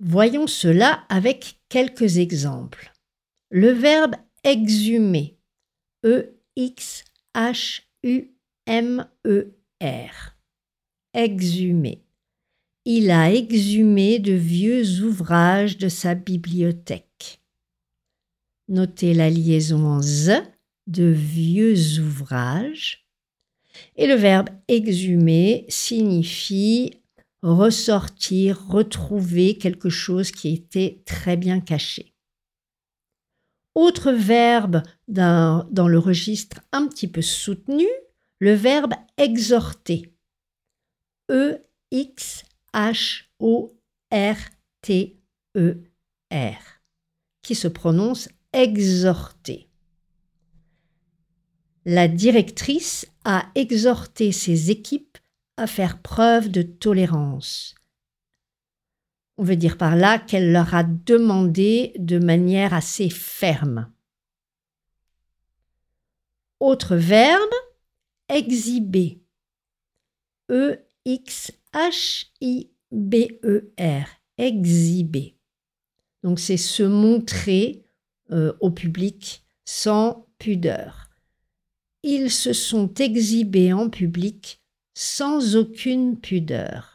Voyons cela avec quelques exemples. Le verbe exhumer, E-X-H-U-M-E-R, exhumer. Il a exhumé de vieux ouvrages de sa bibliothèque. Notez la liaison en z, de vieux ouvrages. Et le verbe exhumer signifie ressortir, retrouver quelque chose qui était très bien caché. Autre verbe dans le registre un petit peu soutenu, le verbe exhorter. E-X-H-O-R-T-E-R, qui se prononce exhorter. La directrice a exhorté ses équipes à faire preuve de tolérance. On veut dire par là qu'elle leur a demandé de manière assez ferme. Autre verbe, exhiber. E-X-H-I-B-E-R, exhiber. Donc c'est se montrer au public sans pudeur. Ils se sont exhibés en public sans aucune pudeur.